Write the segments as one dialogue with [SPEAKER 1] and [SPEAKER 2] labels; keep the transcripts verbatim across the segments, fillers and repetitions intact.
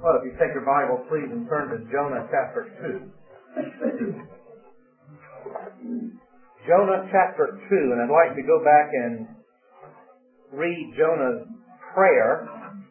[SPEAKER 1] Well, if you take your Bible, please, and turn to Jonah chapter two. Jonah chapter two, and I'd like to go back and read Jonah's prayer.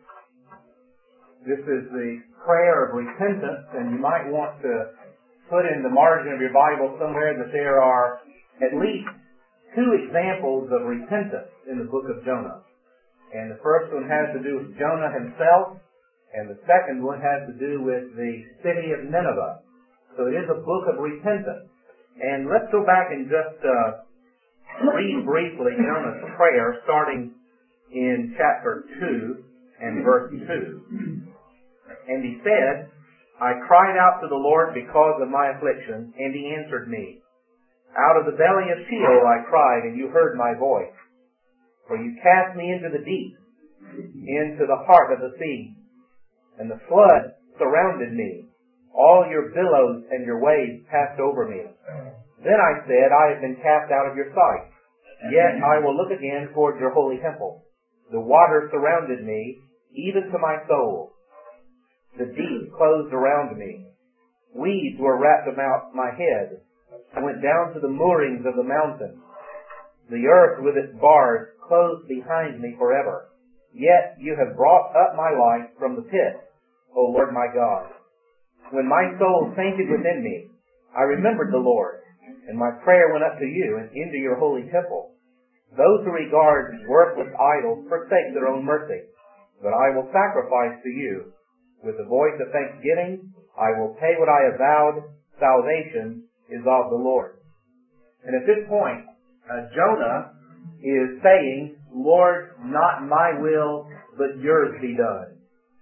[SPEAKER 1] This is the prayer of repentance, and you might want to put in the margin of your Bible somewhere that there are at least two examples of repentance in the book of Jonah. And the first one has to do with Jonah himself, and the second one has to do with the city of Nineveh. So it is a book of repentance. And let's go back and just uh, read briefly Jonah's prayer, starting in chapter two and verse two. And he said, I cried out to the Lord because of my affliction, and he answered me. Out of the belly of Sheol I cried, and you heard my voice. For you cast me into the deep, into the heart of the sea. And the flood surrounded me. All your billows and your waves passed over me. Then I said, I have been cast out of your sight. Yet I will look again toward your holy temple. The water surrounded me, even to my soul. The deep closed around me. Weeds were wrapped about my head. I went down to the moorings of the mountain. The earth with its bars closed behind me forever. Yet you have brought up my life from the pit, O Lord my God. When my soul fainted within me, I remembered the Lord, and my prayer went up to you and into your holy temple. Those who regard worthless idols forsake their own mercy, but I will sacrifice to you. With the voice of thanksgiving, I will pay what I have vowed. Salvation is of the Lord. And at this point, uh, Jonah is saying, Lord, not my will, but yours be done.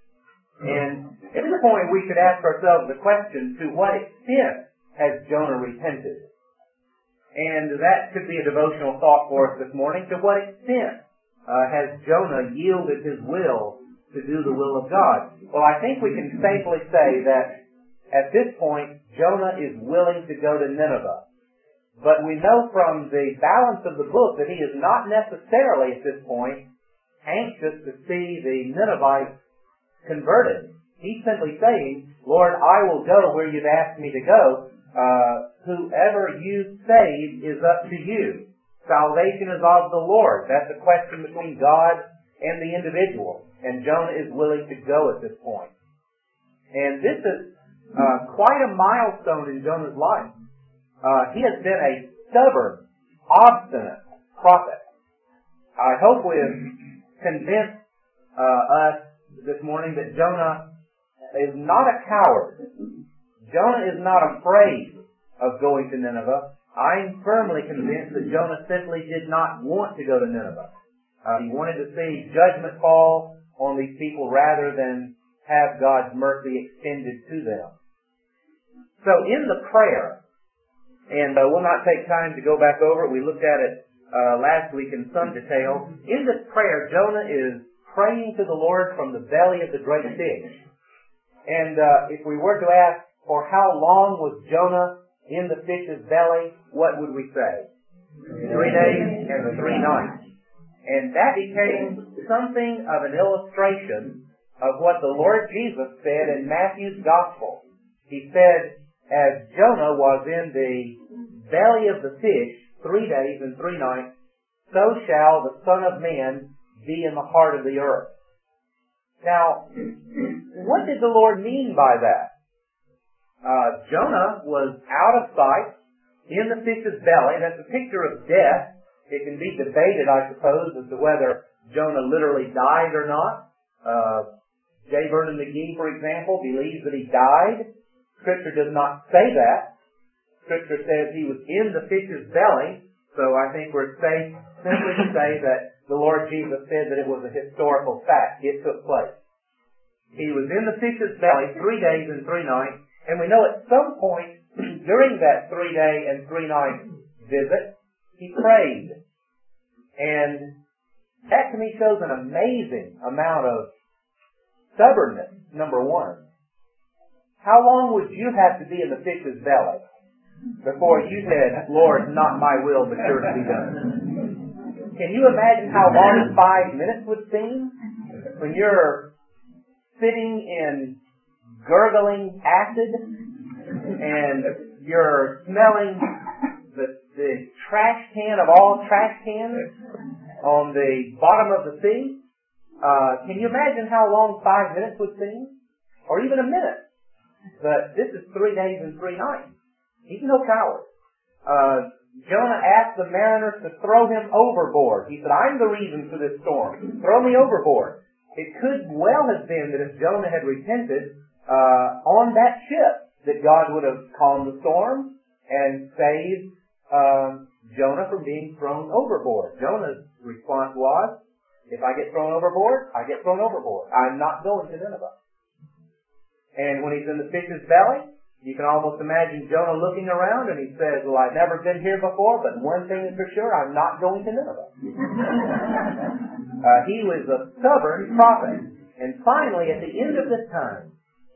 [SPEAKER 1] And at this point, we should ask ourselves the question, to what extent has Jonah repented? And that could be a devotional thought for us this morning. To what extent uh, has Jonah yielded his will to do the will of God? Well, I think we can safely say that at this point, Jonah is willing to go to Nineveh. But we know from the balance of the book that he is not necessarily at this point anxious to see the Ninevites converted. He's simply saying, Lord, I will go where you've asked me to go. Uh, whoever you save is up to you. Salvation is of the Lord. That's a question between God and the individual. And Jonah is willing to go at this point. And this is uh, quite a milestone in Jonah's life. Uh, he has been a stubborn, obstinate prophet. I hope we have convinced uh, us this morning that Jonah is not a coward. Jonah is not afraid of going to Nineveh. I'm firmly convinced that Jonah simply did not want to go to Nineveh. Uh, he wanted to see judgment fall on these people rather than have God's mercy extended to them. So in the prayer, and uh, we'll not take time to go back over it. We looked at it uh, last week in some detail. In this prayer, Jonah is praying to the Lord from the belly of the great fish. And uh, if we were to ask, for how long was Jonah in the fish's belly, what would we say? Three days and the three nights. And that became something of an illustration of what the Lord Jesus said in Matthew's Gospel. He said, as Jonah was in the belly of the fish three days and three nights, so shall the Son of Man be in the heart of the earth. Now, what did the Lord mean by that? Uh, Jonah was out of sight in the fish's belly. That's a picture of death. It can be debated, I suppose, as to whether Jonah literally died or not. Uh, J. Vernon McGee, for example, believes that he died. Scripture does not say that. Scripture says he was in the fish's belly, so I think we're safe simply to say that the Lord Jesus said that it was a historical fact. It took place. He was in the fish's belly three days and three nights, and we know at some point during that three-day and three-night visit, he prayed. And that to me shows an amazing amount of stubbornness, number one. How long would you have to be in the fish's belly before you said, Lord, not my will, but yours be done? Can you imagine how long five minutes would seem? When you're sitting in gurgling acid, and you're smelling the, the trash can of all trash cans on the bottom of the sea. Uh, can you imagine how long five minutes would seem? Or even a minute? But this is three days and three nights. He's no coward. Uh, Jonah asked the mariners to throw him overboard. He said, I'm the reason for this storm. Throw me overboard. It could well have been that if Jonah had repented uh, on that ship, that God would have calmed the storm and saved uh, Jonah from being thrown overboard. Jonah's response was, if I get thrown overboard, I get thrown overboard. I'm not going to Nineveh. And when he's in the fish's belly, you can almost imagine Jonah looking around and he says, well, I've never been here before, but one thing is for sure, I'm not going to Nineveh. uh, he was a stubborn prophet. And finally, at the end of this time,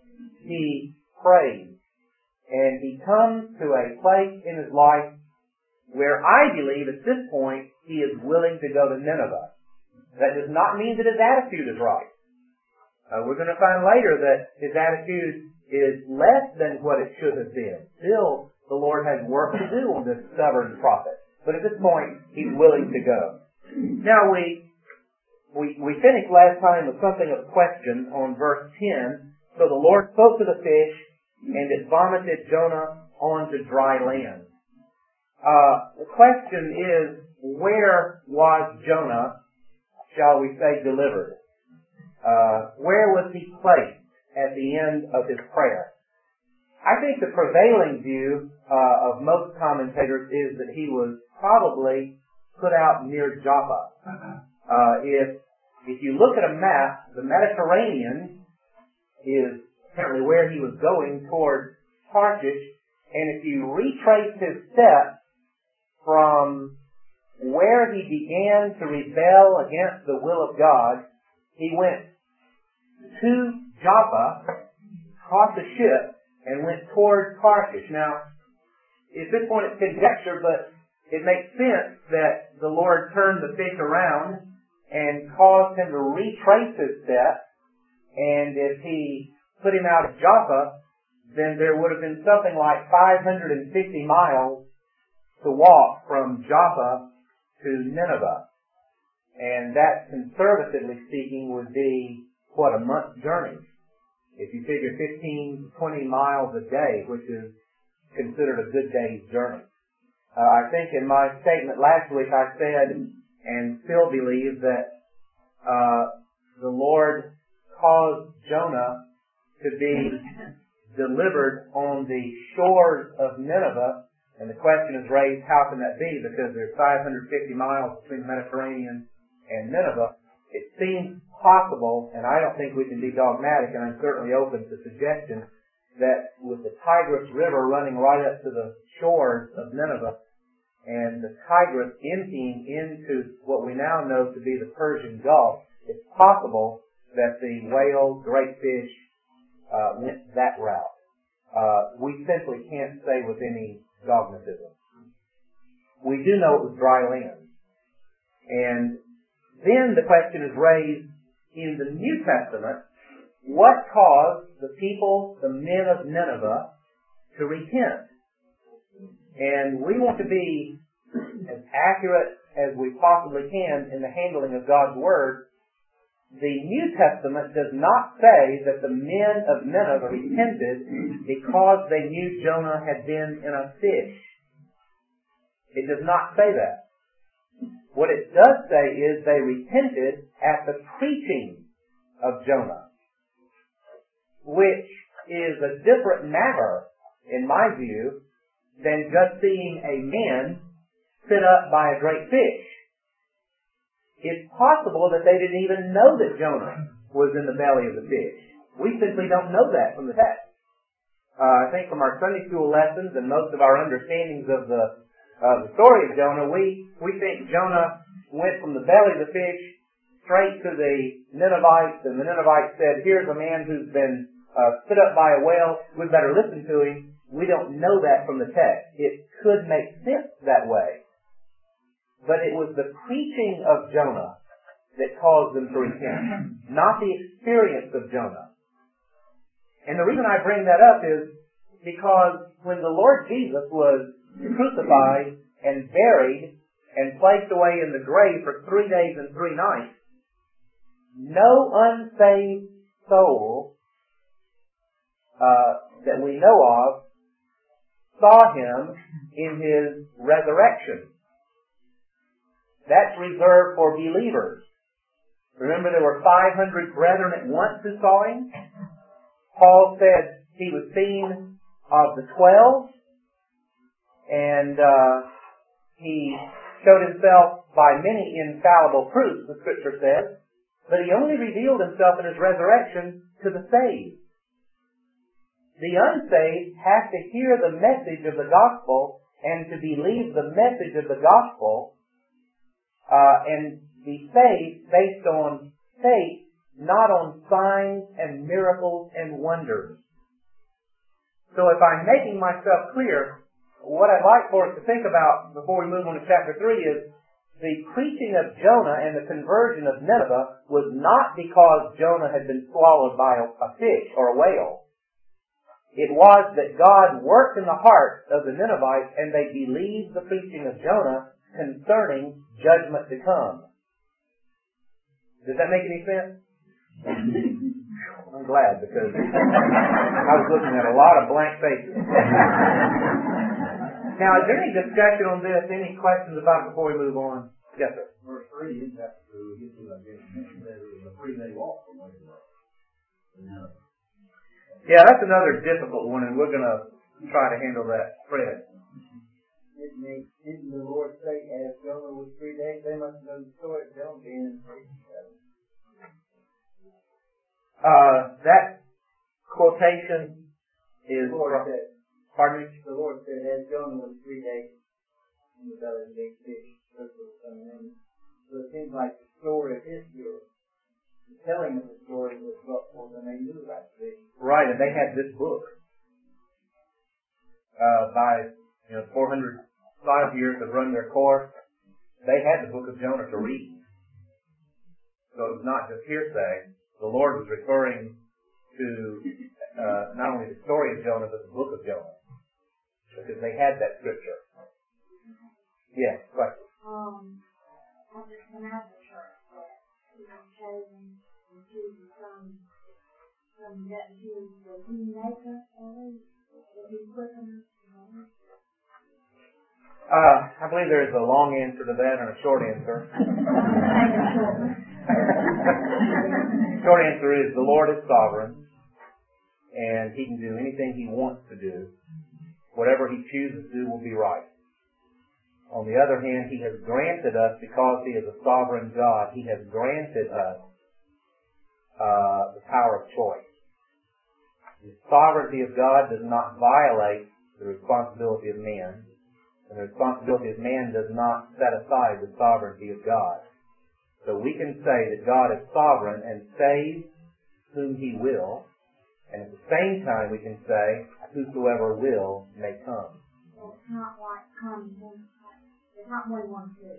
[SPEAKER 1] he prays. And he comes to a place in his life where I believe at this point he is willing to go to Nineveh. That does not mean that his attitude is right. Uh, we're going to find later that his attitude is less than what it should have been. Still, the Lord has work to do on this stubborn prophet. But at this point, he's willing to go. Now, we we we finished last time with something of a question on verse ten. So the Lord spoke to the fish, and it vomited Jonah onto dry land. Uh, the question is, where was Jonah, shall we say, delivered? Uh, where was he placed at the end of his prayer? I think the prevailing view uh, of most commentators is that he was probably put out near Joppa. Uh, if if you look at a map, the Mediterranean is apparently where he was going toward Tarshish, and if you retrace his steps from where he began to rebel against the will of God, he went to Joppa, crossed the ship, and went toward Tarshish. Now, at this point it's conjecture, but it makes sense that the Lord turned the fish around and caused him to retrace his steps, and if he put him out of Joppa, then there would have been something like five hundred fifty miles to walk from Joppa to Nineveh. And that, conservatively speaking, would be, what, a month's journey. If you figure fifteen to twenty miles a day, which is considered a good day's journey. Uh, I think in my statement last week I said, and still believe, that uh, the Lord caused Jonah to be delivered on the shores of Nineveh. And the question is raised, how can that be? Because there's five hundred fifty miles between the Mediterranean and Nineveh. It seems possible, and I don't think we can be dogmatic, and I'm certainly open to suggestion, that with the Tigris River running right up to the shores of Nineveh, and the Tigris emptying into what we now know to be the Persian Gulf, it's possible that the whale, great fish, uh, went that route. Uh, we simply can't say with any dogmatism. We do know it was dry land. And then the question is raised in the New Testament, what caused the people, the men of Nineveh, to repent? And we want to be as accurate as we possibly can in the handling of God's Word. The New Testament does not say that the men of Nineveh repented because they knew Jonah had been in a fish. It does not say that. What it does say is they repented at the preaching of Jonah, which is a different matter, in my view, than just seeing a man sit up by a great fish. It's possible that they didn't even know that Jonah was in the belly of the fish. We simply don't know that from the text. Uh, I think from our Sunday school lessons and most of our understandings of the uh, the story of Jonah, we, we think Jonah went from the belly of the fish straight to the Ninevites, and the Ninevites said, here's a man who's been uh, spit up by a whale, we'd better listen to him. We don't know that from the text. It could make sense that way. But it was the preaching of Jonah that caused them to repent, not the experience of Jonah. And the reason I bring that up is because when the Lord Jesus was crucified and buried and placed away in the grave for three days and three nights, no unsaved soul uh, that we know of saw him in his resurrection. That's reserved for believers. Remember, there were five hundred brethren at once who saw him. Paul said he was seen of the twelve, and uh, he showed himself by many infallible proofs, the Scripture says, but he only revealed himself in his resurrection to the saved. The unsaved have to hear the message of the gospel and to believe the message of the gospel uh, and be saved based on faith, not on signs and miracles and wonders. So if I'm making myself clear, what I'd like for us to think about before we move on to chapter three is the preaching of Jonah and the conversion of Nineveh was not because Jonah had been swallowed by a fish or a whale. It was that God worked in the hearts of the Ninevites and they believed the preaching of Jonah concerning judgment to come. Does that make any sense? I'm glad, because I was looking at a lot of blank faces. Now, is there any discussion on this? Any questions about it before we move on? Yes, sir.
[SPEAKER 2] Verse three, in chapter two, we get to that mention that it was a three-day walk from where they were.
[SPEAKER 1] Yeah, that's another difficult one, and we're going to try to handle that. Fred.
[SPEAKER 3] Didn't, didn't the Lord say, as Jonah was three days, they must know the story of Jonah being in prison?
[SPEAKER 1] Uh, that quotation is...
[SPEAKER 3] The Lord said,
[SPEAKER 1] pardon me?
[SPEAKER 3] The Lord said, as Jonah was three days in the belly of the big fish, so it seems like the story of Israel, the telling of the story was brought forth and they knew about the fish.
[SPEAKER 1] Right, and they had this book. Uh, by, you know, four hundred five years have run their course. They had the book of Jonah to read. So it was not just hearsay. The Lord was referring to uh, not only the story of Jonah, but the book of Jonah. Because they had that scripture. Yes, question.
[SPEAKER 4] Um, after coming out of the church, he was chosen and choosing some, some that he was the maker of it. Did he quick enough?
[SPEAKER 1] Uh, I believe there is a long answer to that and a short answer. Short answer is the Lord is sovereign, and He can do anything He wants to do. Whatever He chooses to do will be right. On the other hand, He has granted us, because He is a sovereign God, He has granted us uh, the power of choice. The sovereignty of God does not violate the responsibility of man, and the responsibility of man does not set aside the sovereignty of God. So we can say that God is sovereign and saves whom He will, and at the same time we can say, whosoever will may come.
[SPEAKER 4] Well, it's not like come, it's not one one two.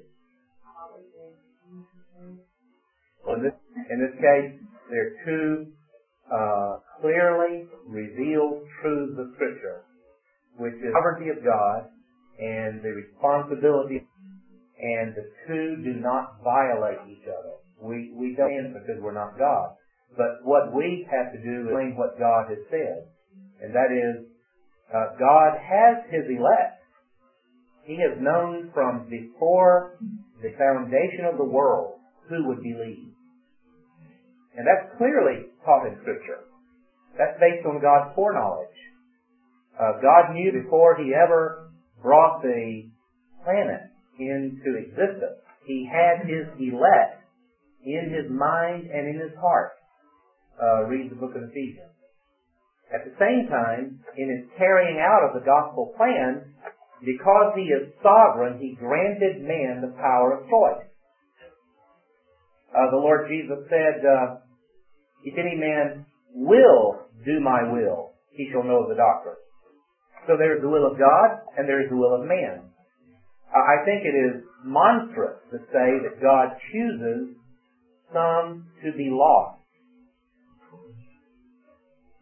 [SPEAKER 1] Well, in this, in this case, there are two uh, clearly revealed truths of Scripture, which is the sovereignty of God and the responsibility, and the two do not violate each other. We we don't end because we're not God. But what we have to do is explain what God has said, and that is, uh, God has His elect. He has known from before the foundation of the world who would believe. And that's clearly taught in Scripture. That's based on God's foreknowledge. Uh, God knew before He ever brought the planet into existence. He had His elect in His mind and in His heart. Uh, read the book of Ephesians. At the same time, in His carrying out of the gospel plan, because He is sovereign, He granted man the power of choice. Uh, the Lord Jesus said, uh, if any man will do my will, he shall know the doctrine. So there is the will of God and there is the will of man. I think it is monstrous to say that God chooses some to be lost.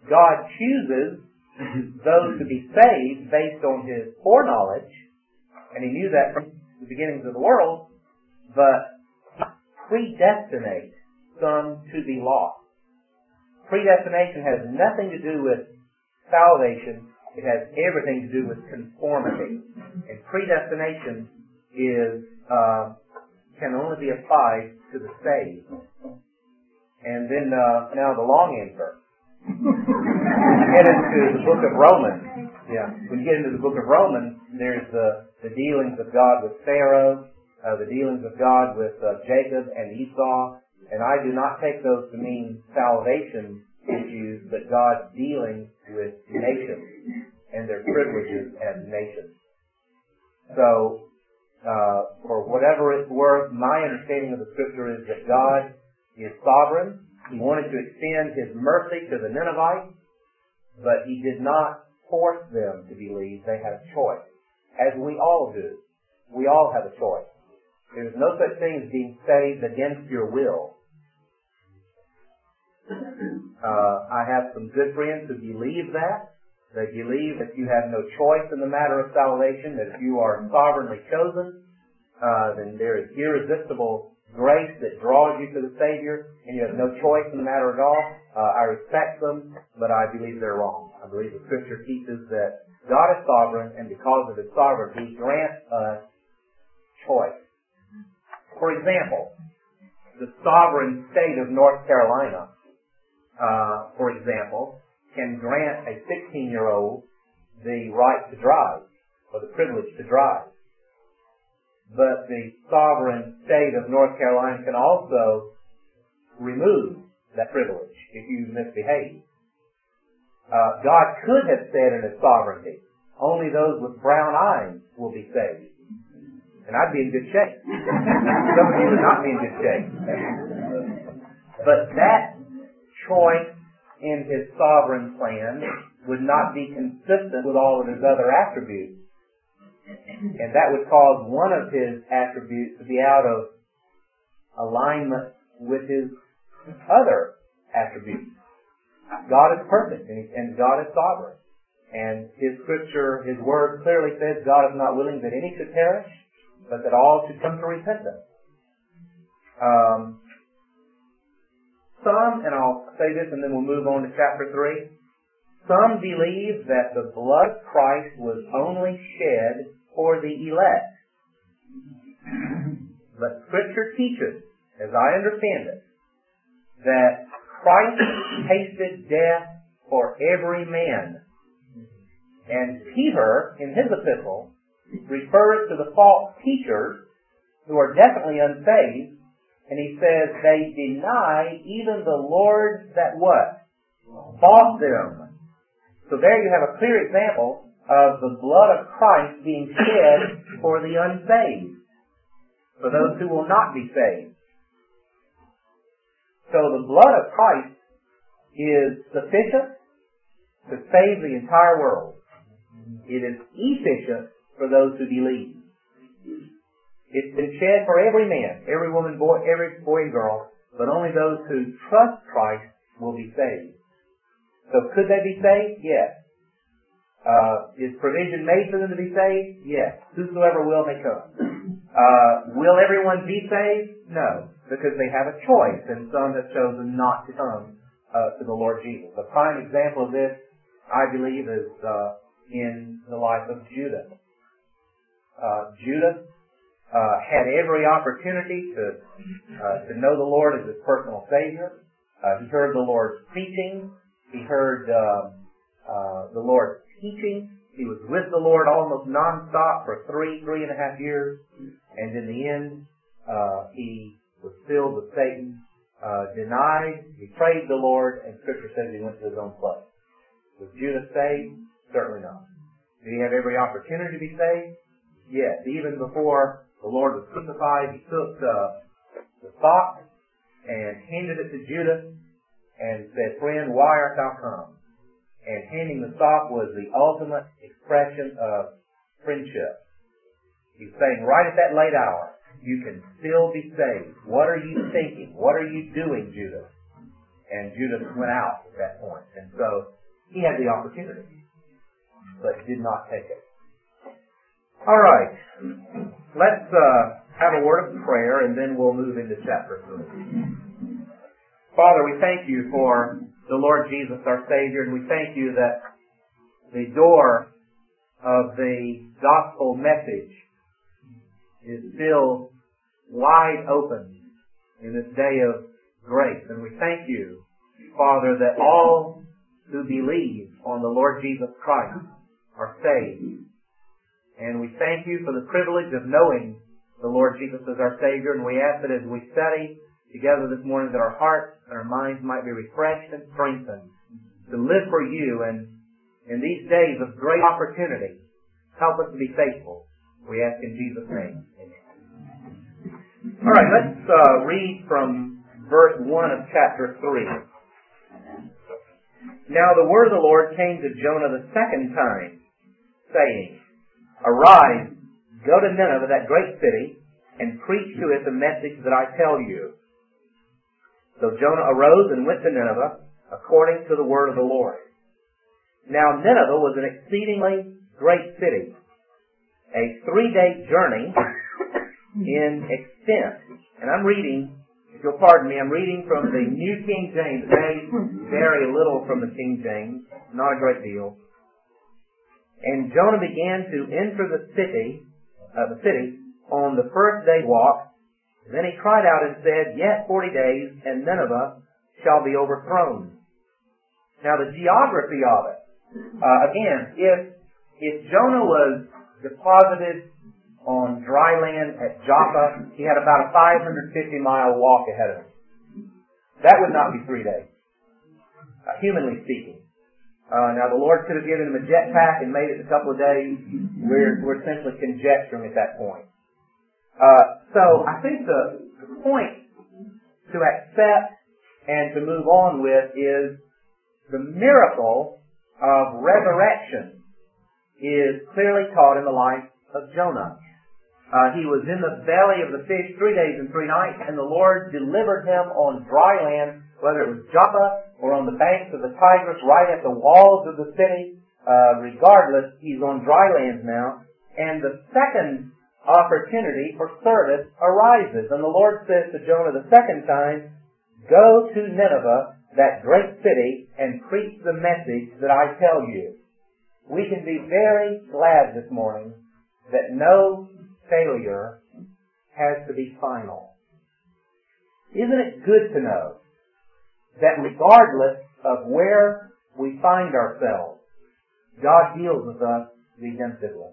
[SPEAKER 1] God chooses those to be saved based on His foreknowledge, and He knew that from the beginnings of the world, but predestinate some to be lost. Predestination has nothing to do with salvation. It has everything to do with conformity. And predestination is uh, can only be applied to the saved. And then uh, now the long answer. Get into the book of Romans. Yeah, when you get into the book of Romans, there's the the dealings of God with Pharaoh, uh, the dealings of God with uh, Jacob and Esau, and I do not take those to mean salvation issues, but God's dealing with nations and their privileges as nations. So, uh, for whatever it's worth, my understanding of the Scripture is that God is sovereign. He wanted to extend His mercy to the Ninevites, but He did not force them to believe. They had a choice, as we all do. We all have a choice. There's no such thing as being saved against your will. Uh, I have some good friends who believe that. They believe that you have no choice in the matter of salvation, that if you are sovereignly chosen, uh, then there is irresistible grace that draws you to the Savior, and you have no choice in the matter at all. Uh, I respect them, but I believe they're wrong. I believe the Scripture teaches that God is sovereign, and because of His sovereignty, He grants us choice. For example, the sovereign state of North Carolina, uh, for example, can grant a sixteen-year-old the right to drive, or the privilege to drive. But the sovereign state of North Carolina can also remove that privilege if you misbehave. Uh, God could have said in His sovereignty, only those with brown eyes will be saved. And I'd be in good shape. Some of you would not be in good shape. But that choice in His sovereign plan would not be consistent with all of His other attributes. And that would cause one of His attributes to be out of alignment with His other attributes. God is perfect and, and God is sovereign. And His Scripture, His Word clearly says God is not willing that any should perish, but that all should come to repentance. Um, some, and I'll say this and then we'll move on to chapter three, some believe that the blood of Christ was only shed for the elect. But Scripture teaches, as I understand it, that Christ tasted death for every man. And Peter, in his epistle, refers to the false teachers who are definitely unsaved, and he says they deny even the Lord that what? Bought them. So there you have a clear example of the blood of Christ being shed for the unsaved, for those who will not be saved. So the blood of Christ is sufficient to save the entire world. It is efficient for those who believe. It's been shed for every man, every woman, boy, every boy and girl, but only those who trust Christ will be saved. So could they be saved? Yes. Uh, is provision made for them to be saved? Yes. Whosoever will may come. Uh, will everyone be saved? No, because they have a choice, and some have chosen not to come uh, to the Lord Jesus. A prime example of this, I believe, is uh, in the life of Judah. Uh, Judah uh, had every opportunity to uh, to know the Lord as his personal Savior. Uh, he heard the Lord's teaching. He heard uh, uh, the Lord's teaching. He was with the Lord almost nonstop for three, three and a half years. And in the end, uh, he was filled with Satan, uh, denied, betrayed the Lord, and Scripture says he went to his own place. Was Judah saved? Certainly not. Did he have every opportunity to be saved? Yes. Even before the Lord was crucified, he took uh, the thought and handed it to Judah and said, "Friend, why art thou come?" And handing the stock was the ultimate expression of friendship. He's saying, right at that late hour, you can still be saved. What are you thinking? What are you doing, Judah? And Judas went out at that point. And so he had the opportunity, but did not take it. All right. Let's uh, have a word of prayer, and then we'll move into chapter three. Father, we thank you for the Lord Jesus, our Savior, and we thank you that the door of the gospel message is still wide open in this day of grace. And we thank you, Father, that all who believe on the Lord Jesus Christ are saved. And we thank you for the privilege of knowing the Lord Jesus as our Savior. And we ask that as we study together this morning, that our hearts and our minds might be refreshed and strengthened to live for you. And in these days of great opportunity, help us to be faithful. We ask in Jesus' name. Amen. All right, let's uh, read from verse one of chapter three. Now the word of the Lord came to Jonah the second time, saying, Arise, go to Nineveh, that great city, and preach to it the message that I tell you. So Jonah arose and went to Nineveh, according to the word of the Lord. Now Nineveh was an exceedingly great city, a three-day journey in extent. And I'm reading, if you'll pardon me, I'm reading from the New King James. It may vary a little from the King James, not a great deal. And Jonah began to enter the city, uh, the city on the first day walk. Then he cried out and said, Yet forty days, and Nineveh shall be overthrown. Now the geography of it. Uh, again, if if Jonah was deposited on dry land at Joppa, he had about a five hundred fifty mile walk ahead of him. That would not be three days, uh, humanly speaking. Uh, now the Lord could have given him a jetpack and made it a couple of days. We're, we're simply conjecturing at that point. Uh, so I think the, the point to accept and to move on with is the miracle of resurrection is clearly taught in the life of Jonah. Uh, he was in the belly of the fish three days and three nights, and the Lord delivered him on dry land, whether it was Joppa or on the banks of the Tigris, right at the walls of the city. Uh, regardless, he's on dry land now. And the second opportunity for service arises. And the Lord says to Jonah the second time, Go to Nineveh, that great city, and preach the message that I tell you. We can be very glad this morning that no failure has to be final. Isn't it good to know that regardless of where we find ourselves, God deals with us redemptively?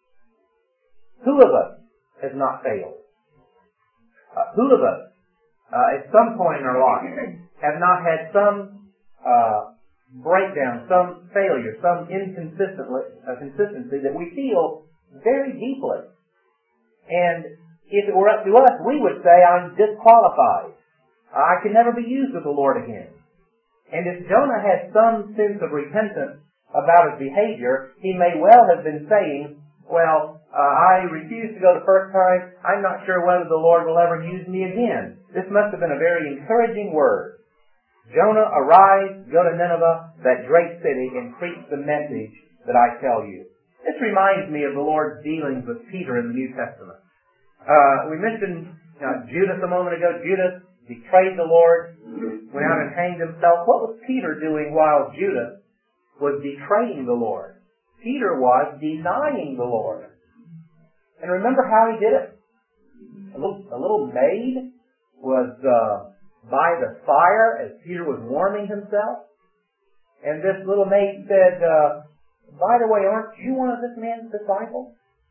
[SPEAKER 1] Who of us has not failed? Uh, who of us, uh, at some point in our life, have not had some uh, breakdown, some failure, some inconsistency uh, consistency that we feel very deeply? And if it were up to us, we would say, I'm disqualified. I can never be used with the Lord again. And if Jonah had some sense of repentance about his behavior, he may well have been saying, well, uh, I refused to go the first time. I'm not sure whether the Lord will ever use me again. This must have been a very encouraging word. Jonah, arise, go to Nineveh, that great city, and preach the message that I tell you. This reminds me of the Lord's dealings with Peter in the New Testament. Uh, we mentioned uh, Judas a moment ago. Judas betrayed the Lord, went out and hanged himself. What was Peter doing while Judas was betraying the Lord? Peter was denying the Lord. And remember how he did it? A little, a little maid was uh, by the fire as Peter was warming himself. And this little maid said, uh, by the way, aren't you one of this man's disciples?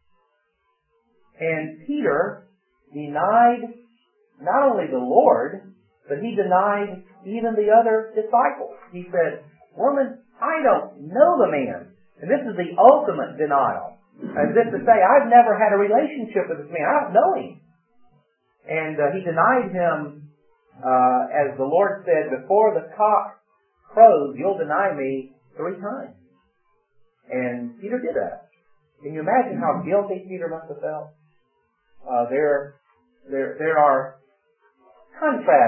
[SPEAKER 1] And Peter denied not only the Lord, but he denied even the other disciples. He said, woman, I don't know the man. And this is the ultimate denial. As if to say, I've never had a relationship with this man. I don't know him. And uh, he denied him, uh, as the Lord said, before the cock crows, you'll deny me three times. And Peter did that. Can you imagine how guilty Peter must have felt? Uh, there, there, there are contrasts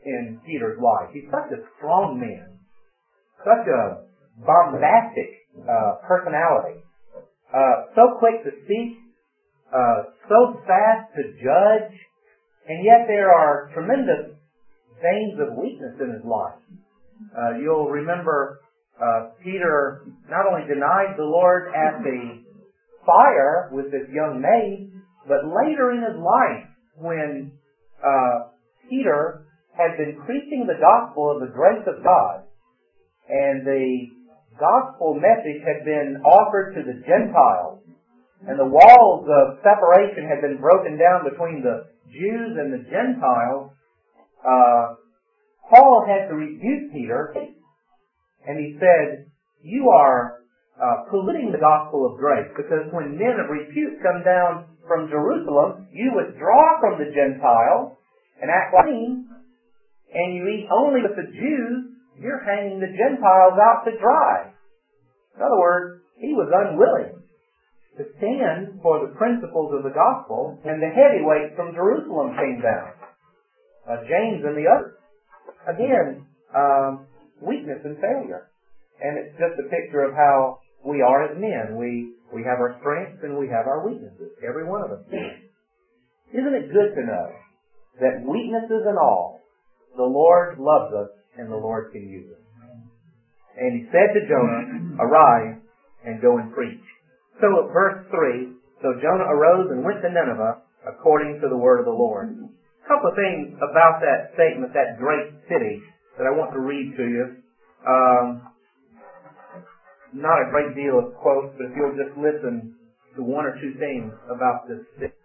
[SPEAKER 1] in Peter's life. He's such a strong man, such a bombastic uh, personality, uh, so quick to speak, uh, so fast to judge, and yet there are tremendous veins of weakness in his life. Uh, you'll remember uh, Peter not only denied the Lord at the fire with this young maid, but later in his life when uh, Peter had been preaching the gospel of the grace of God, and the gospel message had been offered to the Gentiles, and the walls of separation had been broken down between the Jews and the Gentiles, uh, Paul had to rebuke Peter, and he said, you are uh, polluting the gospel of grace, because when men of repute come down from Jerusalem, you withdraw from the Gentiles and act clean, and you eat only with the Jews. You're hanging the Gentiles out to dry. In other words, he was unwilling to stand for the principles of the gospel, and the heavyweights from Jerusalem came down. Uh, James and the others. Again, um, weakness and failure. And it's just a picture of how we are as men. We we have our strengths and we have our weaknesses. Every one of us. Isn't it good to know that weaknesses and all, the Lord loves us and the Lord can use us? And he said to Jonah, arise and go and preach. So at verse three, so Jonah arose and went to Nineveh according to the word of the Lord. A couple of things about that statement, that great city, that I want to read to you. Um, not a great deal of quotes, but if you'll just listen to one or two things about this city.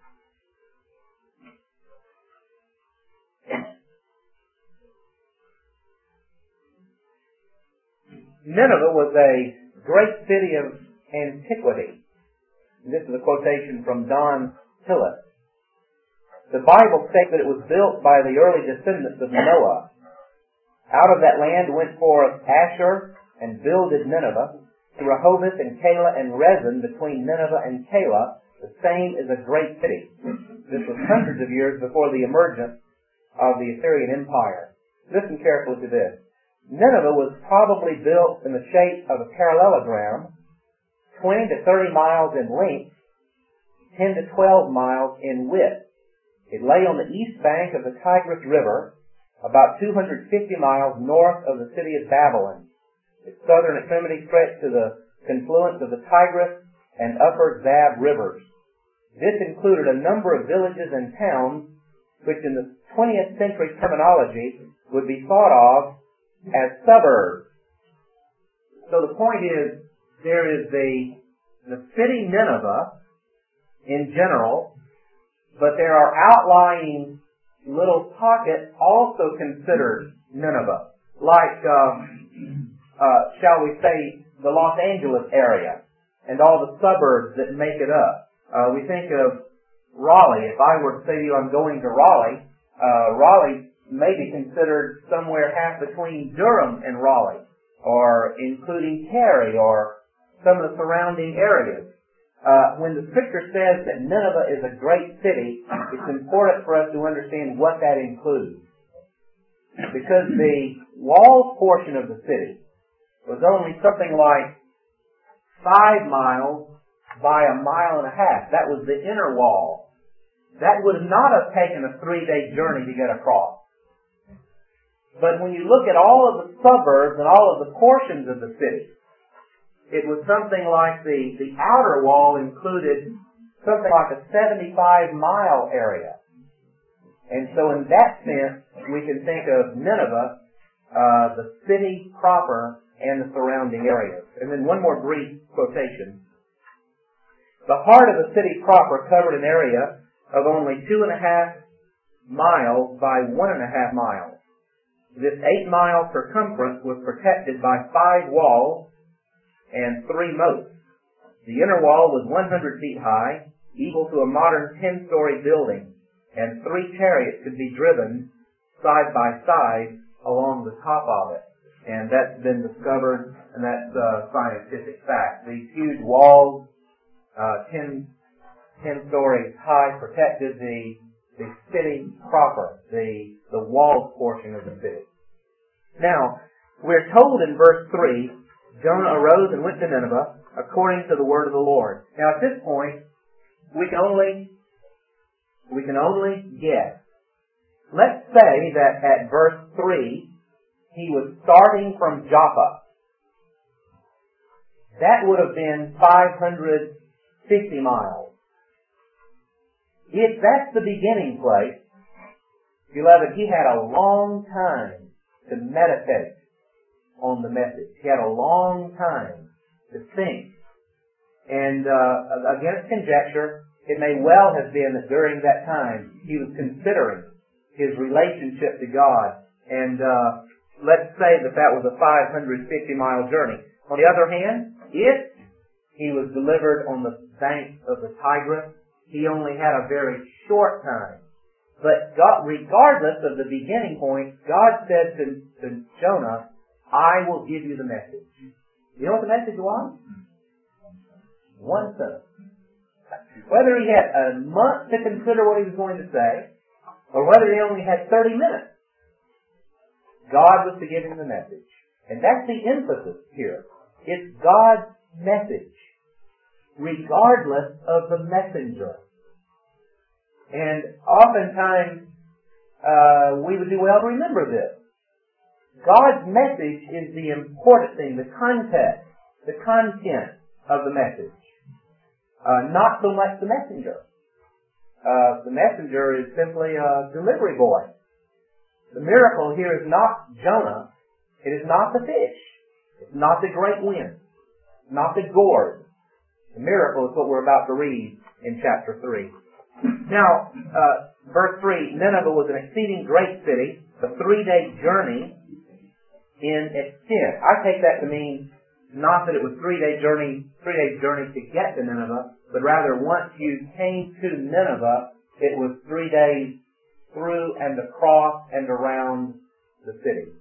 [SPEAKER 1] Nineveh was a great city of antiquity. This is a quotation from Don Tillett. The Bible states that it was built by the early descendants of Noah. Out of that land went forth Asher and builded Nineveh. To Rehoboth and Calah and Rezin between Nineveh and Calah, the same is a great city. This was hundreds of years before the emergence of the Assyrian Empire. Listen carefully to this. Nineveh was probably built in the shape of a parallelogram, twenty to thirty miles in length, ten to twelve miles in width. It lay on the east bank of the Tigris River, about two hundred fifty miles north of the city of Babylon. Its southern extremity stretched to the confluence of the Tigris and upper Zab rivers. This included a number of villages and towns which in the twentieth century terminology would be thought of as suburbs. So the point is, there is the, the city Nineveh in general, but there are outlying little pockets also considered Nineveh, like, um, uh, shall we say, the Los Angeles area and all the suburbs that make it up. Uh, we think of Raleigh. If I were to say to you I'm going to Raleigh, uh, Raleigh may be considered somewhere half between Durham and Raleigh, or including Cary or some of the surrounding areas. Uh, when the scripture says that Nineveh is a great city, it's important for us to understand what that includes. Because the walled portion of the city was only something like five miles by a mile and a half. That was the inner wall. That would not have taken a three-day journey to get across. But when you look at all of the suburbs and all of the portions of the city, it was something like the, the outer wall included something like a seventy-five mile area. And so in that sense, we can think of Nineveh, uh, the city proper and the surrounding areas. And then one more brief quotation. The heart of the city proper covered an area of only two and a half miles by one and a half miles. This eight mile circumference was protected by five walls and three moats. The inner wall was one hundred feet high, equal to a modern ten-story building, and three chariots could be driven side by side along the top of it. And that's been discovered, and that's uh, scientific fact. These huge walls, uh, ten, ten stories high, protected the, the city proper, the, the walled portion of the city. Now, we're told in verse three, Jonah arose and went to Nineveh according to the word of the Lord. Now at this point, we can only, we can only guess. Let's say that at verse three, he was starting from Joppa. That would have been five hundred fifty miles. If that's the beginning place, beloved, he had a long time to meditate on the message. He had a long time to think. And uh, against conjecture, it may well have been that during that time he was considering his relationship to God. And uh, let's say that that was a five hundred fifty mile journey. On the other hand, if he was delivered on the banks of the Tigris, he only had a very short time. But God, regardless of the beginning point, God said to, to Jonah, I will give you the message. You know what the message was? One sentence. Whether he had a month to consider what he was going to say, or whether he only had thirty minutes, God was to give him the message. And that's the emphasis here. It's God's message, regardless of the messenger. And oftentimes, uh, we would do well to remember this. God's message is the important thing, the context, the content of the message. Uh, not so much the messenger. Uh, the messenger is simply a delivery boy. The miracle here is not Jonah. It is not the fish. It's not the great wind. Not the gourd. The miracle is what we're about to read in chapter three. Now, uh, verse three, Nineveh was an exceeding great city, a three-day journey in extent. I take that to mean not that it was three-day journey, three-day journey to get to Nineveh, but rather once you came to Nineveh, it was three days through and across and around the city.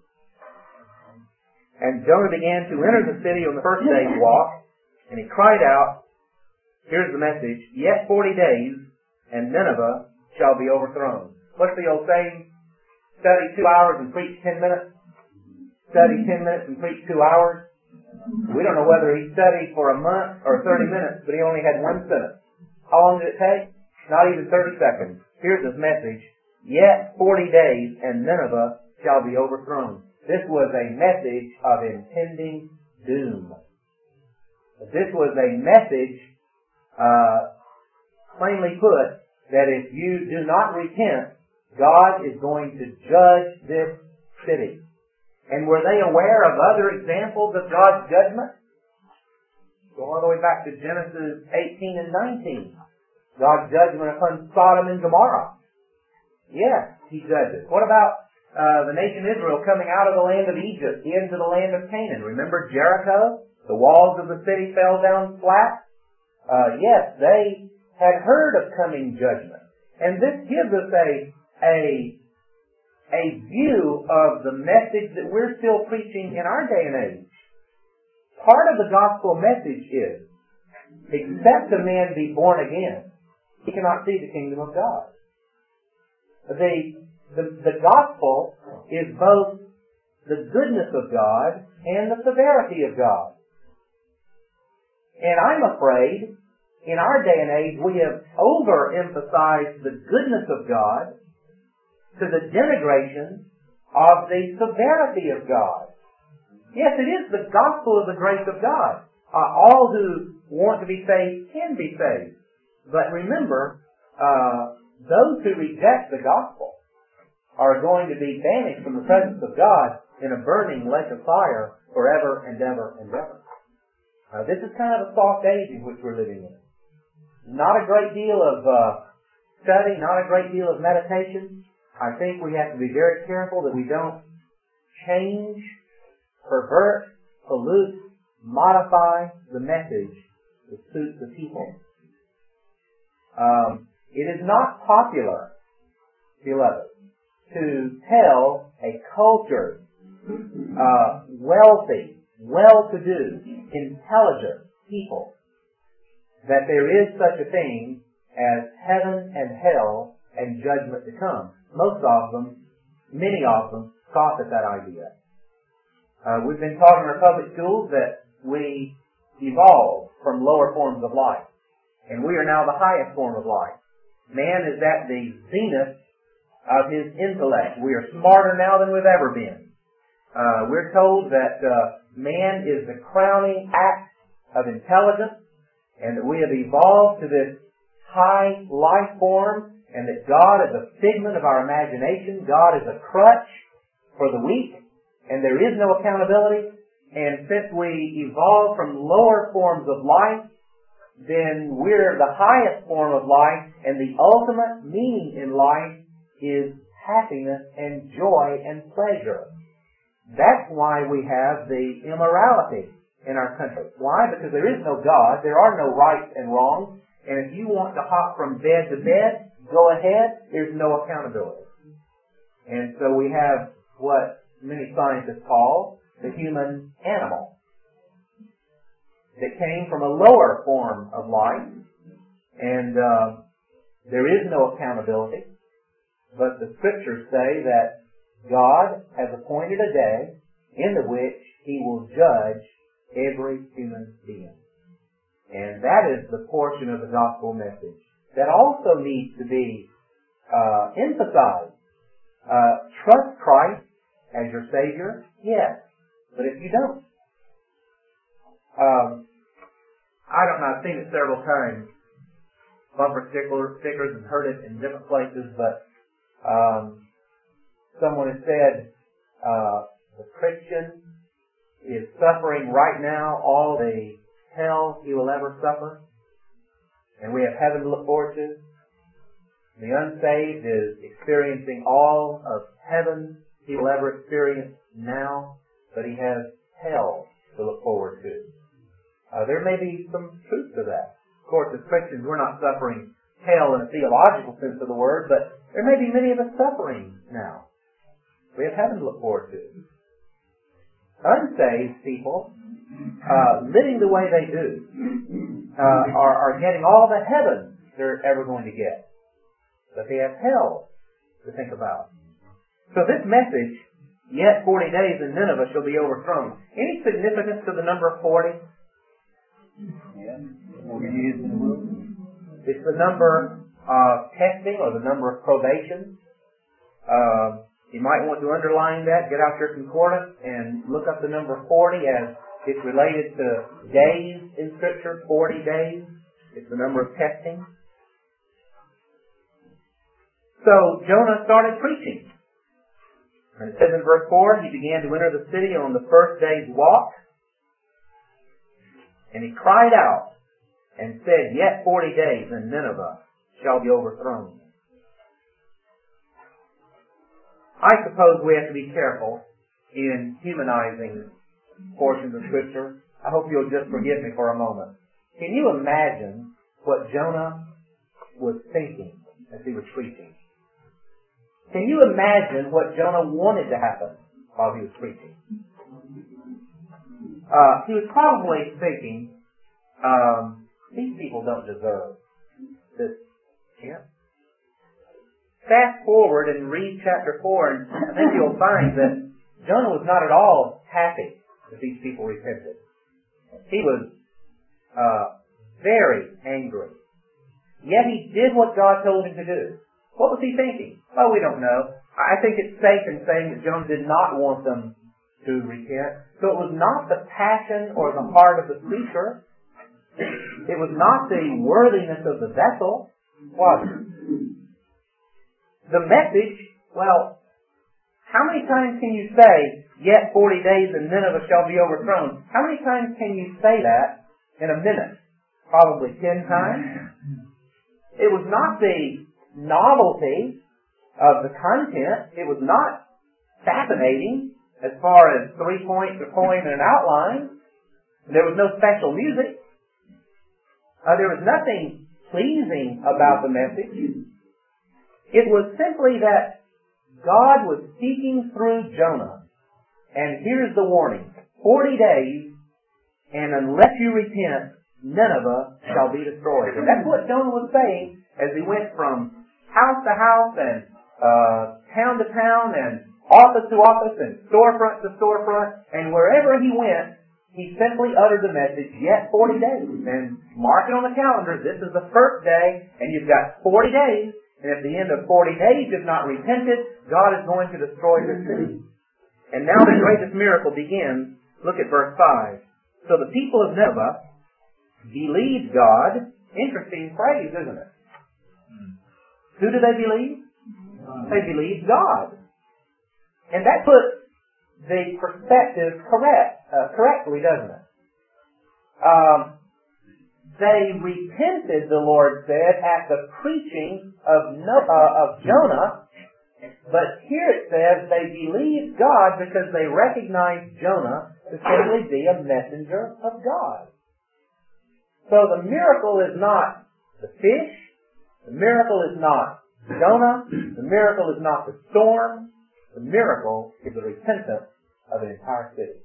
[SPEAKER 1] And Jonah began to enter the city on the first day's walk, and he cried out, here's the message, yet forty days, and Nineveh shall be overthrown. What's the old saying? Study two hours and preach ten minutes. Study ten minutes and preach two hours. We don't know whether he studied for a month or thirty minutes, but he only had one sentence. How long did it take? Not even thirty seconds. Here's his message. Yet forty days, and Nineveh shall be overthrown. This was a message of impending doom. This was a message, uh, plainly put, that if you do not repent, God is going to judge this city. And were they aware of other examples of God's judgment? Go all the way back to Genesis eighteen and nineteen. God's judgment upon Sodom and Gomorrah. Yes, He judges. What about uh, the nation Israel coming out of the land of Egypt into the land of Canaan? Remember Jericho? The walls of the city fell down flat. Uh, yes, they had heard of coming judgment. And this gives us a, a, a view of the message that we're still preaching in our day and age. Part of the gospel message is, except a man be born again, he cannot see the kingdom of God. The, the, the gospel is both the goodness of God and the severity of God. And I'm afraid, in our day and age, we have overemphasized the goodness of God to the denigration of the severity of God. Yes, it is the gospel of the grace of God. Uh, all who want to be saved can be saved. But remember, uh, those who reject the gospel are going to be banished from the presence of God in a burning lake of fire forever and ever and ever. Uh, this is kind of a soft age in which we're living in. Not a great deal of uh, study, not a great deal of meditation. I think we have to be very careful that we don't change, pervert, pollute, modify the message to suit the people. Um, it is not popular, beloved, to tell a cultured, uh, wealthy, well-to-do, intelligent people that there is such a thing as heaven and hell and judgment to come. Most of them, many of them, scoff at that idea. Uh, we've been taught in our public schools that we evolved from lower forms of life, and we are now the highest form of life. Man is at the zenith of his intellect. We are smarter now than we've ever been. Uh, we're told that uh, man is the crowning act of intelligence, and that we have evolved to this high life form, and that God is a figment of our imagination. God is a crutch for the weak, and there is no accountability. And since we evolved from lower forms of life, then we're the highest form of life, and the ultimate meaning in life is happiness and joy and pleasure. That's why we have the immorality in our country. Why? Because there is no God, there are no rights and wrongs, and if you want to hop from bed to bed, go ahead, there's no accountability. And so we have what many scientists call the human animal, that came from a lower form of life, and uh, there is no accountability, but the Scriptures say that God has appointed a day in which He will judge every human being. And that is the portion of the gospel message that also needs to be uh, emphasized. Uh, trust Christ as your Savior, yes, but if you don't, um, I don't know, I've seen it several times, bumper sticker, stickers, and heard it in different places, but um, someone has said uh, the Christian is suffering right now all the hell he will ever suffer, and we have heaven to look forward to. The unsaved is experiencing all of heaven he will ever experience now, but he has hell to look forward to. Uh, there may be some truth to that. Of course, as Christians, we're not suffering hell in a theological sense of the word, but there may be many of us suffering now. We have heaven to look forward to. Unsaved people, uh, living the way they do, uh, are, are getting all the heaven they're ever going to get. But they have hell to think about. So this message, yet forty days and Nineveh shall be overthrown. Any significance to the number forty?
[SPEAKER 2] Yeah. forty years in the wilderness.
[SPEAKER 1] It's the number of testing or the number of probation. Uh, you might want to underline that, get out your concordance, and look up the number forty as it's related to days in Scripture, forty days. It's the number of testing. So Jonah started preaching. And it says in verse four, he began to enter the city on the first day's walk, and he cried out and said, yet forty days and Nineveh shall be overthrown. I suppose we have to be careful in humanizing portions of Scripture. I hope you'll just forgive me for a moment. Can you imagine what Jonah was thinking as he was preaching? Can you imagine what Jonah wanted to happen while he was preaching? Uh, he was probably thinking, um, these people don't deserve this. Yeah. Fast forward and read chapter four, and I think you'll find that Jonah was not at all happy that these people repented. He was uh, very angry. Yet he did what God told him to do. What was he thinking? Well, we don't know. I think it's safe in saying that Jonah did not want them to repent. So it was not the passion or the heart of the preacher. It was not the worthiness of the vessel. Was it? The message, well, how many times can you say, yet forty days and Nineveh shall be overthrown? How many times can you say that in a minute? Probably ten times. It was not the novelty of the content. It was not fascinating as far as three points, a point, and an outline. There was no special music. Uh, there was nothing pleasing about the message. It was simply that God was speaking through Jonah. And here's the warning. Forty days, and unless you repent, Nineveh shall be destroyed. And that's what Jonah was saying as he went from house to house and uh, town to town and office to office and storefront to storefront. And wherever he went, he simply uttered the message, yet forty days. And mark it on the calendar. This is the first day, and you've got forty days. And at the end of forty days, if not repented, God is going to destroy the city. And now the greatest miracle begins. Look at verse five. So the people of Nineveh believed God. Interesting phrase, isn't it? Who do they believe? They believed God. And that puts the perspective correct, uh, correctly, doesn't it? Um, they repented, the Lord said, at the preaching of, no, uh, of Jonah. But here it says they believed God because they recognized Jonah to simply be a messenger of God. So the miracle is not the fish. The miracle is not Jonah. The miracle is not the storm. The miracle is the repentance of an entire city.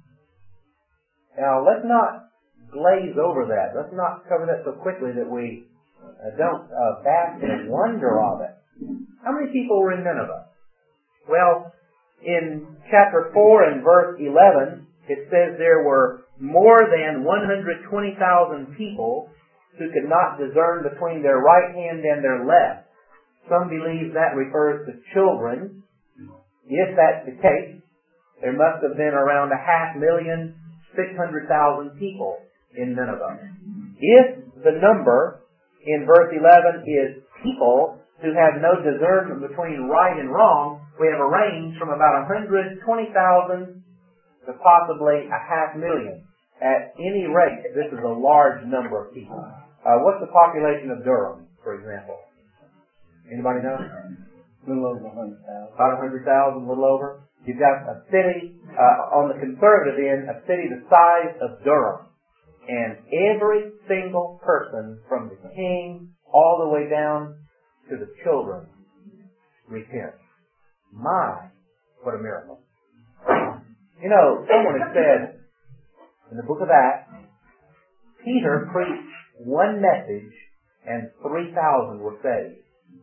[SPEAKER 1] Now, let's not glaze over that. Let's not cover that so quickly that we uh, don't uh, bask in wonder of it. How many people were in Nineveh? Well, in chapter four and verse eleven, it says there were more than one hundred twenty thousand people who could not discern between their right hand and their left. Some believe that refers to children. If that's the case, there must have been around a half million, six hundred thousand people in Nineveh. If the number in verse eleven is people who have no discernment between right and wrong, we have a range from about one hundred twenty thousand to possibly a half million. At any rate, this is a large number of people. Uh, what's the population of Durham, for example? Anybody know?
[SPEAKER 3] A little over one hundred thousand.
[SPEAKER 1] About one hundred thousand, a little over. You've got a city, uh, on the conservative end, a city the size of Durham. And every single person, from the king all the way down to the children, repent. My, what a miracle. You know, someone has said in the book of Acts, Peter preached one message and three thousand were saved.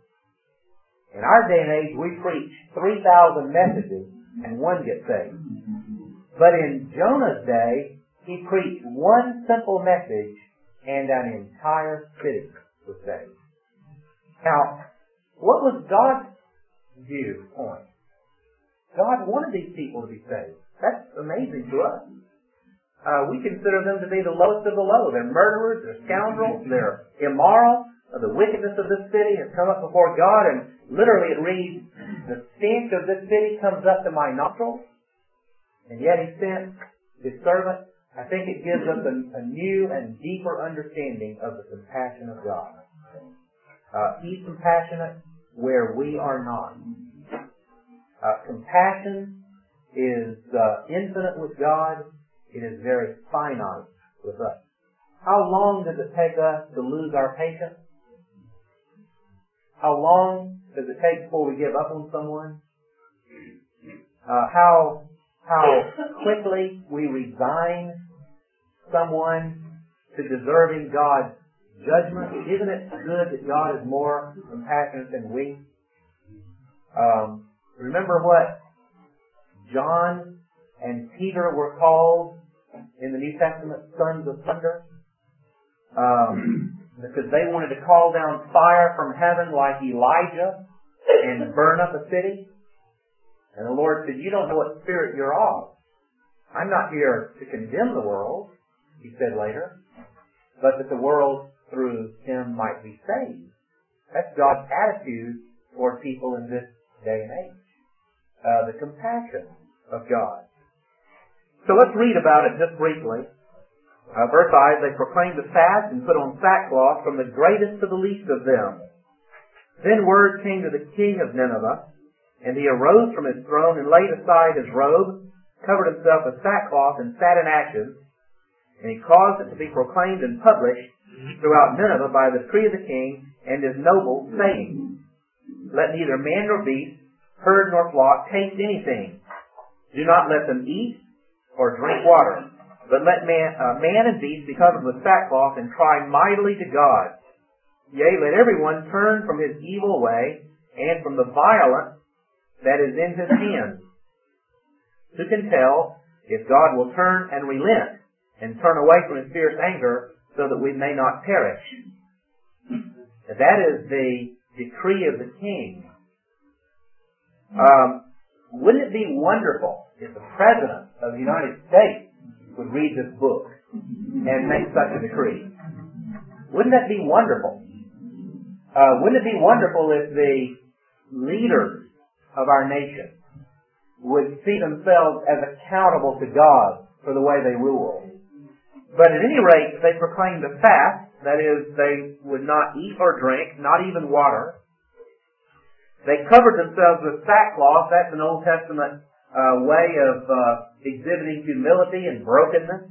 [SPEAKER 1] In our day and age, we preach three thousand messages and one gets saved. But in Jonah's day, he preached one simple message and an entire city was saved. Now, what was God's viewpoint? God wanted these people to be saved. That's amazing to us. Uh, we consider them to be the lowest of the low. They're murderers, they're scoundrels, they're immoral. The wickedness of this city has come up before God, and literally it reads, the stench of this city comes up to my nostrils, and yet he sent his servant. I think it gives us a, a new and deeper understanding of the compassion of God. Uh, he's compassionate where we are not. Uh, compassion is uh, infinite with God. It is very finite with us. How long does it take us to lose our patience? How long does it take before we give up on someone? Uh, how how quickly we resign someone to deserving God's judgment? Isn't it good that God is more compassionate than we? Um, remember what John and Peter were called in the New Testament, sons of thunder? Um, because they wanted to call down fire from heaven like Elijah and burn up a city. And the Lord said, you don't know what spirit you're of. I'm not here to condemn the world, he said later, but that the world through him might be saved. That's God's attitude toward people in this day and age. Uh, the compassion of God. So let's read about it just briefly. Uh, verse five, they proclaimed a fast and put on sackcloth from the greatest to the least of them. Then word came to the king of Nineveh, and he arose from his throne and laid aside his robe, covered himself with sackcloth and sat in ashes, and he caused it to be proclaimed and published throughout Nineveh by the decree of the king and his nobles, saying, let neither man nor beast, herd nor flock taste anything. Do not let them eat or drink water. But let man, uh, man and beast be covered with sackcloth and cry mightily to God. Yea, let everyone turn from his evil way and from the violence that is in his hand. Who can tell if God will turn and relent and turn away from his fierce anger so that we may not perish? That is the decree of the king. Um, wouldn't it be wonderful if the President of the United States would read this book and make such a decree? Wouldn't that be wonderful? Uh, wouldn't it be wonderful if the leaders of our nation would see themselves as accountable to God for the way they rule? But at any rate, they proclaimed a fast. That is, they would not eat or drink, not even water. They covered themselves with sackcloth. That's an Old Testament uh, way of uh, exhibiting humility and brokenness.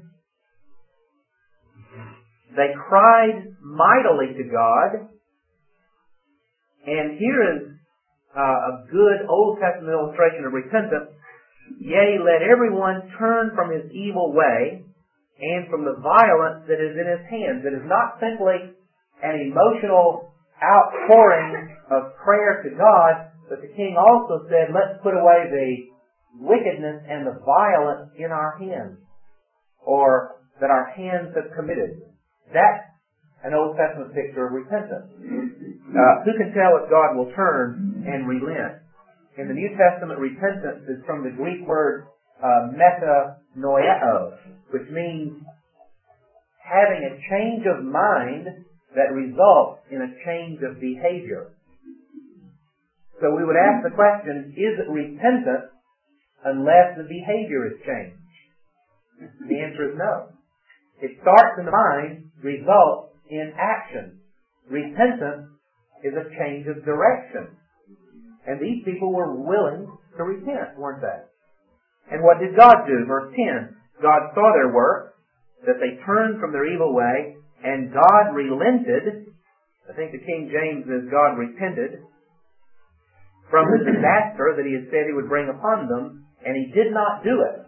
[SPEAKER 1] They cried mightily to God. And here is uh, a good Old Testament illustration of repentance. Yea, let everyone turn from his evil way and from the violence that is in his hands. It is not simply an emotional outpouring of prayer to God, but the king also said, let's put away the wickedness and the violence in our hands, or that our hands have committed. That's an Old Testament picture of repentance. Uh, who can tell if God will turn and relent? In the New Testament, repentance is from the Greek word uh, metanoeo, which means having a change of mind that results in a change of behavior. So we would ask the question, is it repentance unless the behavior is changed? The answer is no. It starts in the mind, results in action. Repentance is a change of direction. And these people were willing to repent, weren't they? And what did God do? Verse ten, God saw their work, that they turned from their evil way, and God relented. I think the King James says God repented from the disaster that he had said he would bring upon them, and he did not do it.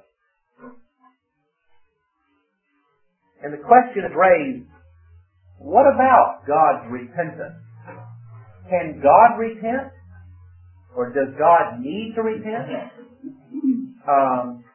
[SPEAKER 1] And the question is raised, what about God's repentance? Can God repent? Or does God need to repent? Um,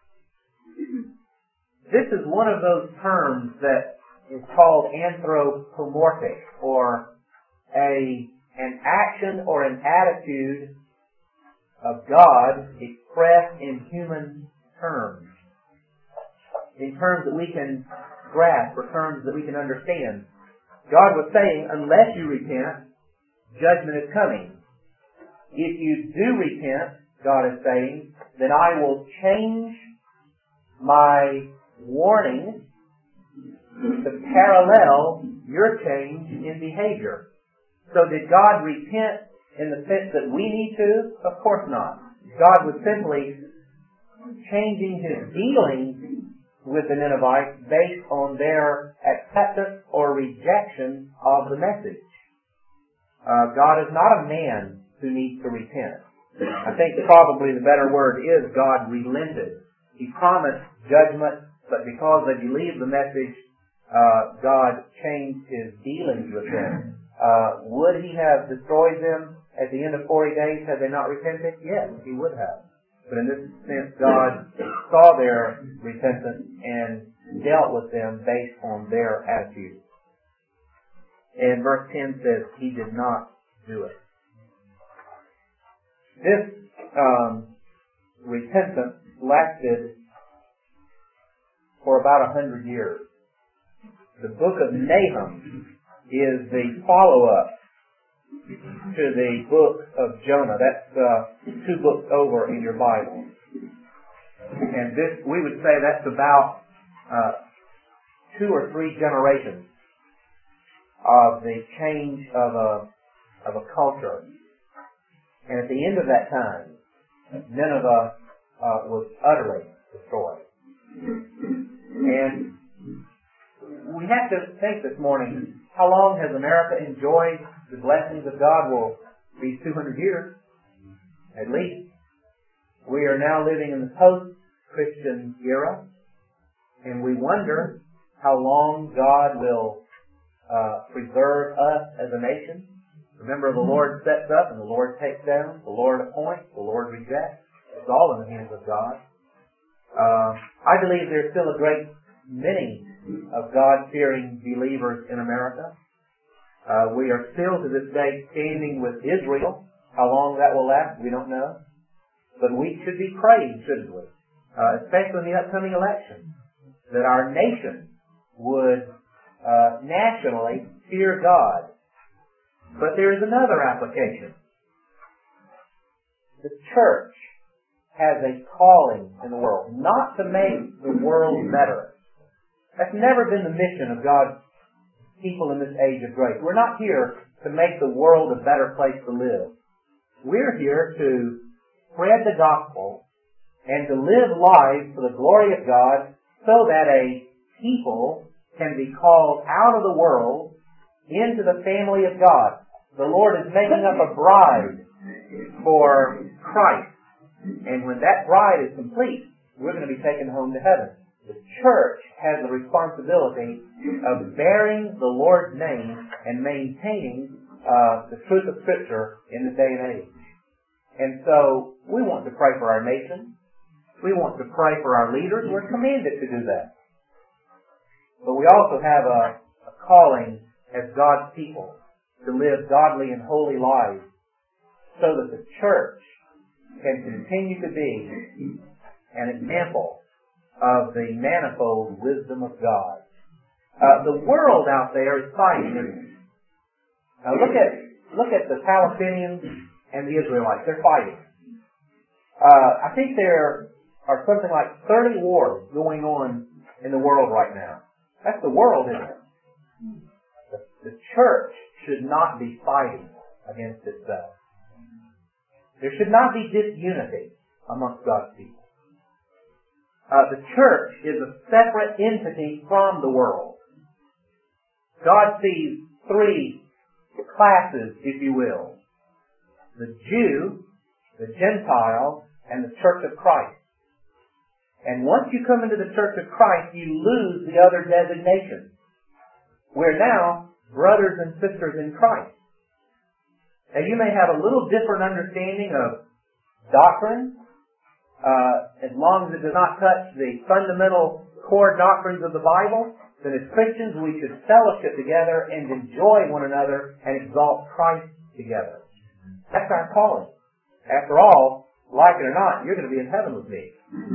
[SPEAKER 1] this is one of those terms that is called anthropomorphic, or a an action or an attitude of God expressed in human terms, in terms that we can grasp, or terms that we can understand. God was saying, unless you repent, judgment is coming. If you do repent, God is saying, then I will change my warning to parallel your change in behavior. So did God repent in the sense that we need to? Of course not. God was simply changing his dealings with the Ninevites based on their acceptance or rejection of the message. Uh, God is not a man who needs to repent. I think probably the better word is God relented. He promised judgment, but because they believed the message, uh, God changed his dealings with them. Uh, would he have destroyed them at the end of forty days had they not repented? Yes, he would have. But in this sense, God saw their repentance and dealt with them based on their attitude. And verse ten says, he did not do it. This um, repentance lasted for about a hundred years. The book of Nahum is the follow-up to the book of Jonah. That's uh, two books over in your Bible. And this, we would say that's about uh, two or three generations of the change of a, of a culture. And at the end of that time, Nineveh uh, was utterly destroyed. And we have to think this morning, how long has America enjoyed the blessings of God? Well, these two hundred years, at least. We are now living in the post-Christian era, and we wonder how long God will uh, preserve us as a nation. Remember, the Lord sets up and the Lord takes down. The Lord appoints, the Lord rejects. It's all in the hands of God. Uh, I believe there's still a great many of God-fearing believers in America. Uh, we are still to this day standing with Israel. How long that will last, we don't know. But we should be praying, shouldn't we? Uh, especially in the upcoming election, that our nation would uh, nationally fear God. But there is another application. The church has a calling in the world, not to make the world better. That's never been the mission of God's people in this age of grace. We're not here to make the world a better place to live. We're here to spread the gospel and to live lives for the glory of God so that a people can be called out of the world into the family of God. The Lord is making up a bride for Christ. And when that bride is complete, we're going to be taken home to heaven. The church has the responsibility of bearing the Lord's name and maintaining uh, the truth of Scripture in this day and age. And so, we want to pray for our nation. We want to pray for our leaders. We're commanded to do that. But we also have a, a calling as God's people to live godly and holy lives so that the church can continue to be an example of the manifold wisdom of God. Uh, the world out there is fighting, isn't it? Now look at look at the Palestinians and the Israelites. They're fighting. Uh, I think there are something like thirty wars going on in the world right now. That's the world, isn't it? The, the church should not be fighting against itself. There should not be disunity amongst God's people. Uh, the church is a separate entity from the world. God sees three classes, if you will. The Jew, the Gentile, and the Church of Christ. And once you come into the Church of Christ, you lose the other designation. We're now brothers and sisters in Christ. Now you may have a little different understanding of doctrine, uh, as long as it does not touch the fundamental core doctrines of the Bible, then as Christians we should fellowship together and enjoy one another and exalt Christ together. That's our calling. After all, like it or not, you're going to be in heaven with me.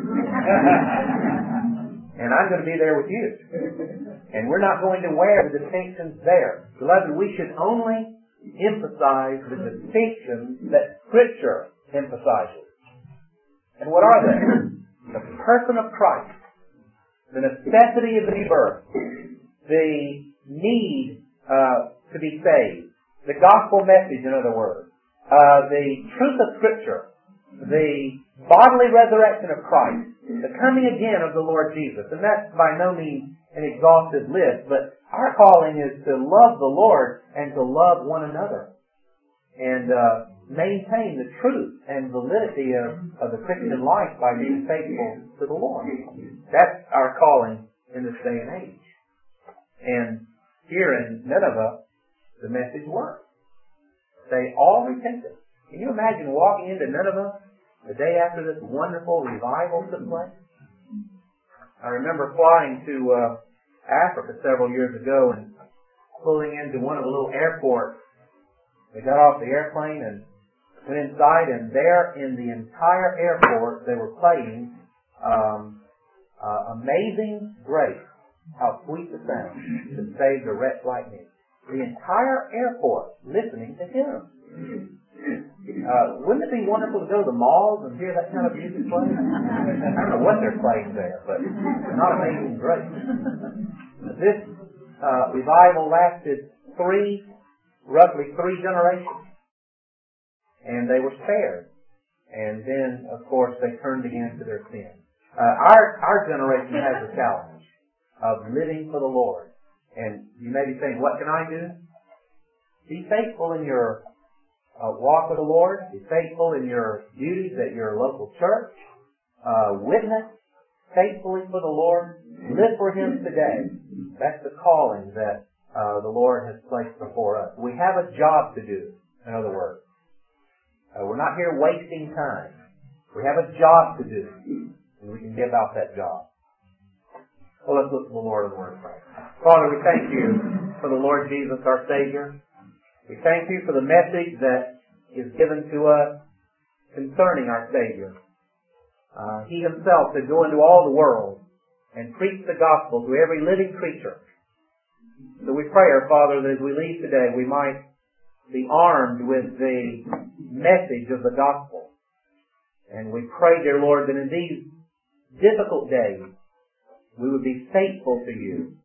[SPEAKER 1] And I'm going to be there with you. And we're not going to wear the distinctions there. Beloved, we should only emphasize the distinctions that Scripture emphasizes. And what are they? The person of Christ, the necessity of the new birth, the need uh, to be saved, the gospel message, in other words, uh, the truth of Scripture, the bodily resurrection of Christ, the coming again of the Lord Jesus. And that's by no means an exhaustive list, but our calling is to love the Lord and to love one another and uh, maintain the truth and validity of, of the Christian life by being faithful to the Lord. That's our calling in this day and age. And here in Nineveh, the message worked. They all repented. Can you imagine walking into Nineveh the day after this wonderful revival took place? I remember flying to uh, Africa several years ago and pulling into one of the little airports. They got off the airplane and went inside, and there in the entire airport they were playing um, uh, Amazing Grace. How sweet the sound that saved a wretch like me. The entire airport listening to him. Uh, wouldn't it be wonderful to go to the malls and hear that kind of music playing? I don't know what they're playing there, but it's not Amazing Grace. This uh, revival lasted three, roughly three generations. And they were spared. And then, of course, they turned again to their sin. Uh, our, our generation has a challenge of living for the Lord. And you may be saying, what can I do? Be faithful in your uh, walk with the Lord. Be faithful in your duties at your local church. Uh, witness faithfully for the Lord. Live for Him today. That's the calling that uh, the Lord has placed before us. We have a job to do, in other words. Uh, we're not here wasting time. We have a job to do, and we can give out that job. Well, let's look to the Lord in the Word of prayer. Father, we thank you for the Lord Jesus, our Savior. We thank you for the message that is given to us concerning our Savior. Uh, he Himself said, go into all the world and preach the gospel to every living creature. So we pray, our Father, that as we leave today, we might be armed with the message of the gospel. And we pray, dear Lord, that in these difficult days, we would be faithful to you.